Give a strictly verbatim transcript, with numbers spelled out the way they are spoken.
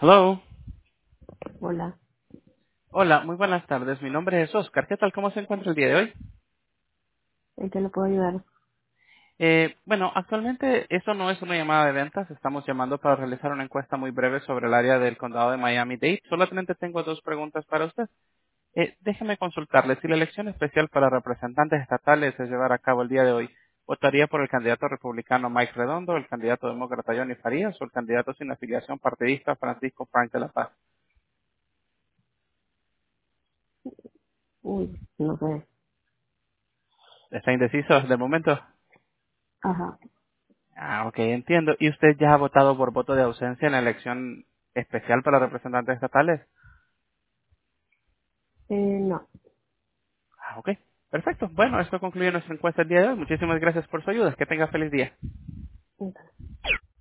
Hello. Hola, Hola, muy buenas tardes. Mi nombre es Oscar. ¿Qué tal? ¿Cómo se encuentra el día de hoy? ¿en qué le puedo ayudar? Eh, bueno, actualmente esto no es una llamada de ventas. Estamos llamando para realizar una encuesta muy breve sobre el área del condado de Miami-Dade. Solamente tengo dos preguntas para usted. Eh, déjeme consultarle. Si la elección especial para representantes estatales se llevara a cabo el día de hoy, ¿votaría por el candidato republicano Mike Redondo, el candidato demócrata Johnny Farías o el candidato sin afiliación partidista Francisco Frank de la Paz? Uy, no sé. ¿Está indeciso de momento? Ajá. Ah, ok, entiendo. ¿Y usted ya ha votado por voto de ausencia en la elección especial para representantes estatales? Eh, no. Ah, ok. Perfecto. Bueno, esto concluye nuestra encuesta el día de hoy. Muchísimas gracias por su ayuda. Que tenga feliz día.